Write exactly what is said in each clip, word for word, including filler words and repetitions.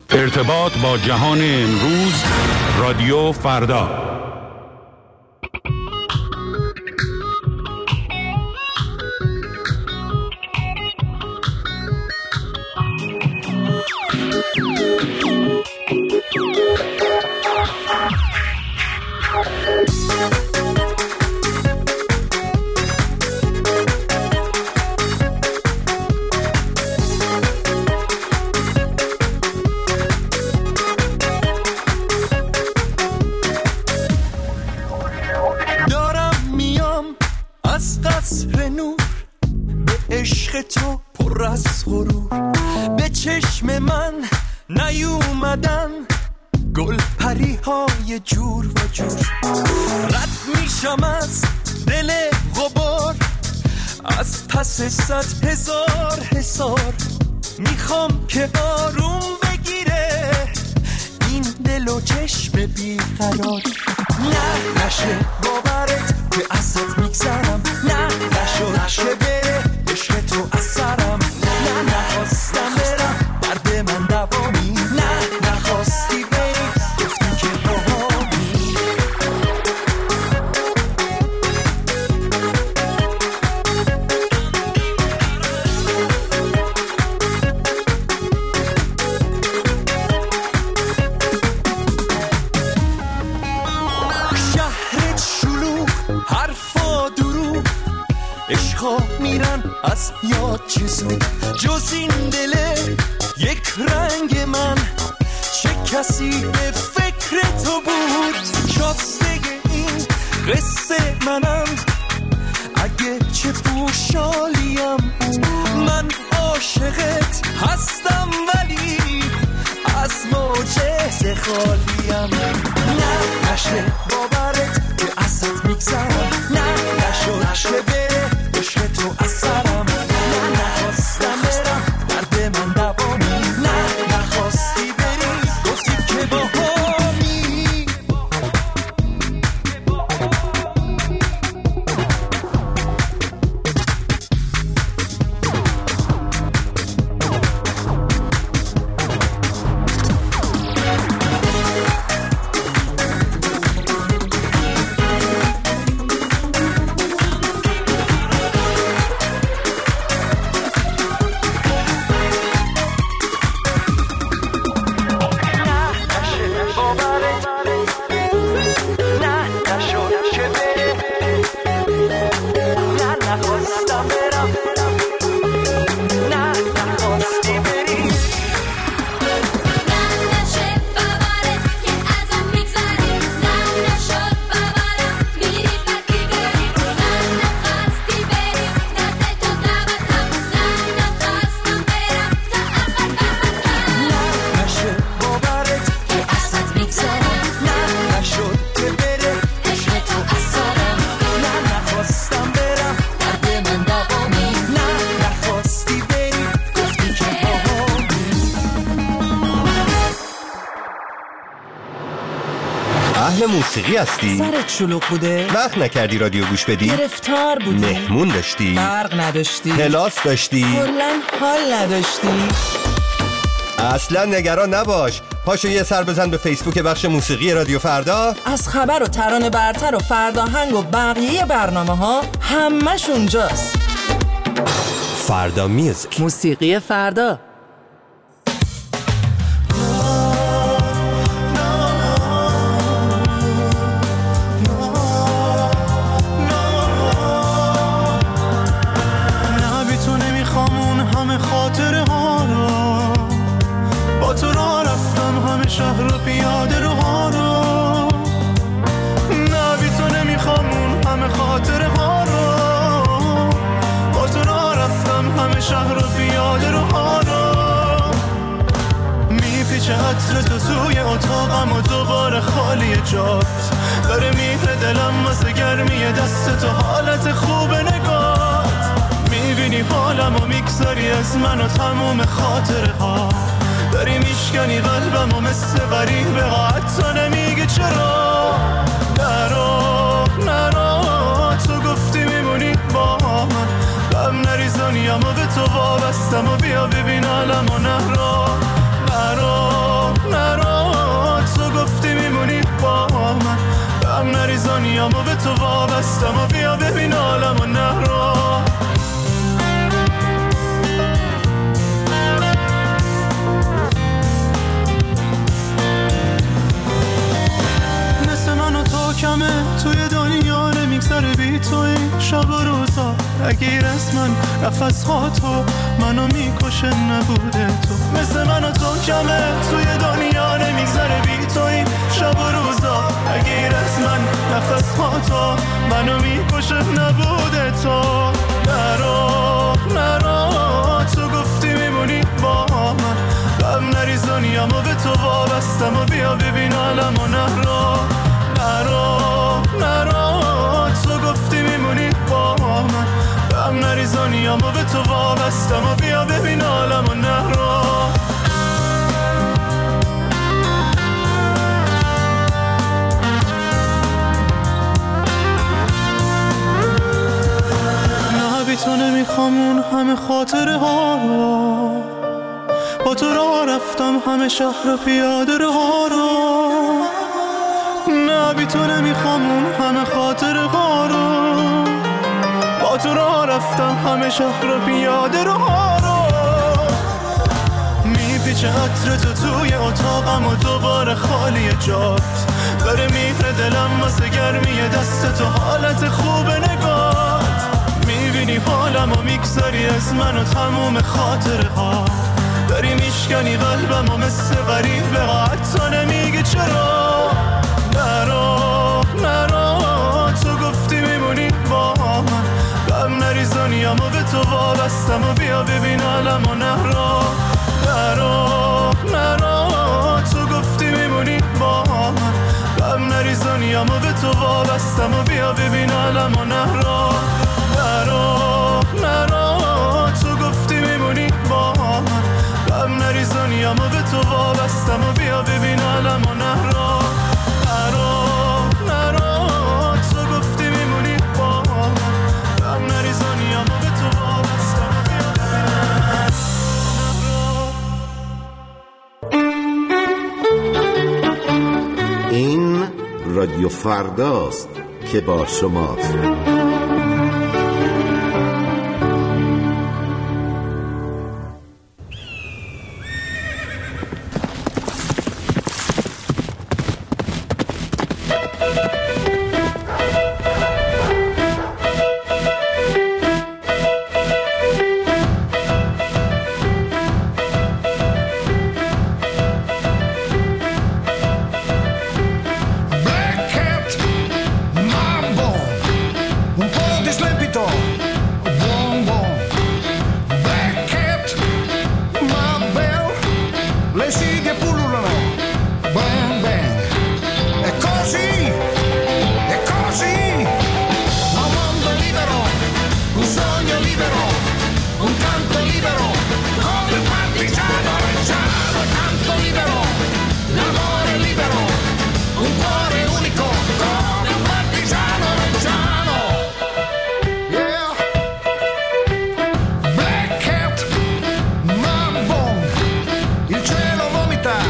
ارتباط با جهان امروز، رادیو فردا. تو پر از غرور به چشم من نیومدن گل پری های جور و جور، رد میشم از دل غبار از پس صد هزار حصار، میخوام که آروم بگیره این دل و چشم بیقرار. نه نشه باورت که ازت میگذرم، نه نشو نشه بره عشق تو از سرم، نه نخواستم برم درد من دوامی، نه نخواستی بری گفتی که باهامی. شهرت شلوغ حرفا دروغ، عشقا میرن از یاد چه زود، جز این دله یک رنگ من چه کسی به فکر تو بود. شاسته این قصه منم اگه چه پوشالیم، من عاشقت هستم ولی از معجزه خالیم. نه نشه باورت که ازت میگذرم، نه نشو نشه بره عشق تو از سرم، نه نخواستم برم درد من دوامی، نه نخواستی بری گفتی که باهامی. موسیقی هستی؟ سرت شلوغ بوده؟ وقت نکردی رادیو گوش بدی؟ گرفتار بودی؟ مهمون داشتی؟ برق نداشتی؟ کلاس داشتی؟ کلاً حال نداشتی؟ اصلا نگران نباش، پاشو یه سر بزن به فیسبوک بخش موسیقی رادیو فردا. از خبر و ترانه برتر و فرداهنگ و بقیه برنامه ها همش اونجاست. فردا میوزیک، موسیقی فردا. خاطره ها رو با تو را رفتم همه شهر و پیاده رو ها رو، نه بی تو نمیخوام اون همه خاطره ها رو با تو را رفتم همه شهر و پیاده رو ها رو. میپیچه عطر تو توی اتاقم و دوباره خالی جات داره میره دلم واسه گرمی دست تو، حالت خوب نگات میبینی حالم و میگذاری از من و تموم خاطره ها، داری میشکنی قلبم و مثل غریبه ها، حتی نمیگی چرا. نرو نرو تو گفتی میمونی با من، غم نریزانیم و به تو وابستم و بیا ببین عالم و نرو نرو توی شب و روزا، اگه از من نفس ها تو منو میکشه نبوده تو. مثل من و تو کمه توی دنیا نمیگذره بی توی شب و روزا، اگه از من نفس ها تو منو میکشه نبوده تو. نرو نرو تو گفتی میمونی با من، غم نریز دنیامو به تو وابستم و بیا ببین عالمو. نرو نرو نرو تو گفتی میمونی با من، غم نریز دنیامو به تو وابستم و بیا ببین عالمو. نرو نه بی تو نمیخوام اون همه خاطره ها رو، با تو راه رفتم همه شهر و پیاده رو ها رو. نه بی تو نمیخوام اون همه خاطره ها رو، با تو راه رفتم همه شهر و پیاده رو ها رو. میپیچه عطر تو توی اتاقم و دوباره خالی جات، داره میره دلم واسه گرمی دست تو، حالت خوب نگات. میبینی حالم و میگذاری از من و تموم خاطره ها، داری میشکنی قلبم و مثل غریب به حتی نمیگی چرا. نرو نرو تو گفتی میمونی با من، غم نریز دنیامو به تو وابستم و بیا ببین عالمو. نرو نرو نرو تو گفتی میمونی با من، غم نریز دنیامو به تو وابستم و بیا ببین عالمو. نرو نرو نرو تو گفتی میمونی با من، غم نریز دنیامو به تو وابستم و بیا ببین عالمو. نرو نرو نرو تو گفتی میمونی با من، غم نریز دنیامو به تو وابستم و بیا ببین. این رادیو فرداست که با شماست. Il cielo vomita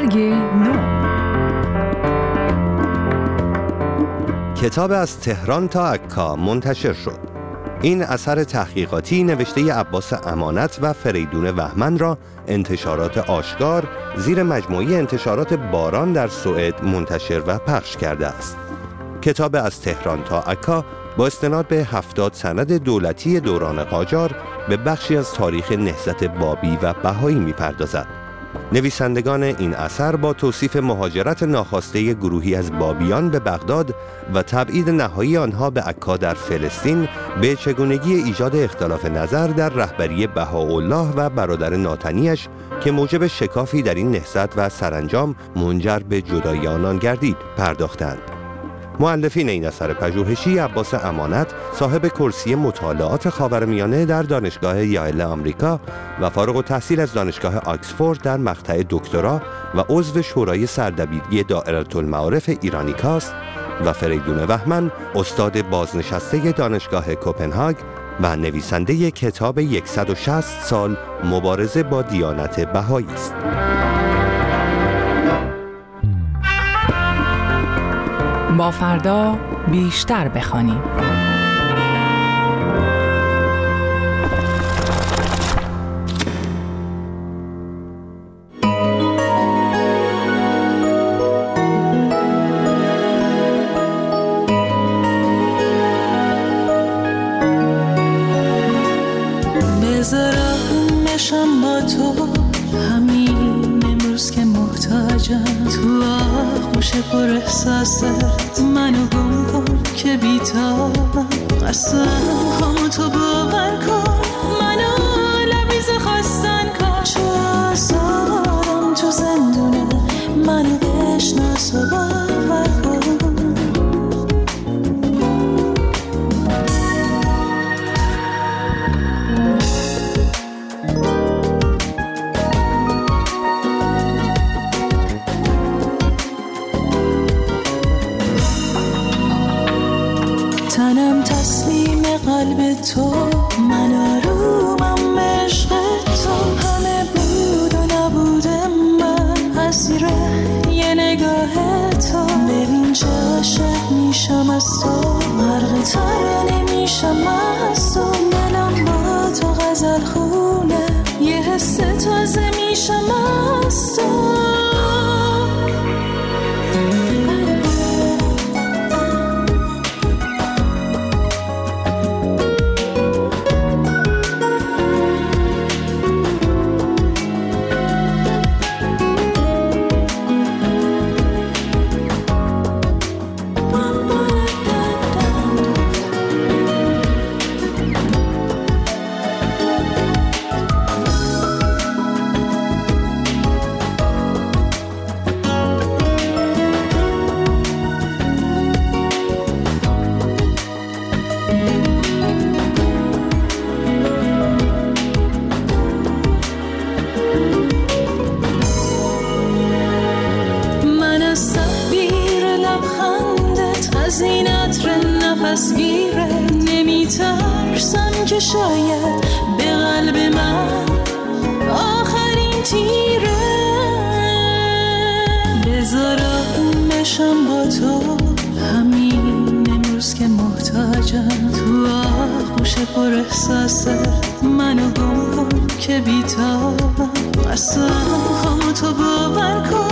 برگ نو. کتاب از تهران تا عکا منتشر شد. این اثر تحقیقاتی نوشته عباس امانت و فریدون وهمن را انتشارات آشکار زیر مجموعه انتشارات باران در سوئد منتشر و پخش کرده است. کتاب از تهران تا عکا با استناد به هفتاد سند دولتی دوران قاجار به بخشی از تاریخ نهضت بابی و بهایی می‌پردازد. نویسندگان این اثر با توصیف مهاجرت ناخواسته گروهی از بابیان به بغداد و تبعید نهایی آنها به عکا در فلسطین به چگونگی ایجاد اختلاف نظر در رهبری بهاءالله و برادر ناتنیش که موجب شکافی در این نهضت و سرانجام منجر به جدایی آنان گردید پرداختند. مؤلفین این اثر پژوهشی عباس امانت صاحب کرسی مطالعات خاورمیانه در دانشگاه یایل آمریکا و فارغ التحصیل از دانشگاه آکسفورد در مقطع دکترا و عضو شورای سردبیری دائره المعارف ایرانیکاست و فریدون وهمن استاد بازنشسته دانشگاه کوپنهاگ و نویسنده کتاب صد و شصت سال مبارزه با دیانت بهایی است. با فردا بیشتر بخوانیم. بذارم بشم با تو همین امروز که محتاجم، تو آغوش پر احساست منو گم کن که بیتابم، قسم خامو تو باور کن منو لبیز خواستن کن، چه آزارم تو زندونه منو بشناس و باور کن. تنم تسلیم قلب تو، من آرومم عشق تو، همه بود و نبود من اسیر یه نگاه تو، ببین چه عاشق میشم از تو، غرق ترانه میشم از تو، دلم با تو غزل خونه، یه حس تازه میشم از تو. گیره نمیترسم که شاید به قلب من آخرین تیره، بذارم بشم با تو همین امروز که محتاجم، تو آغوش پر احساست منو گم کن که بیتابم، قسم خامو تو باور کن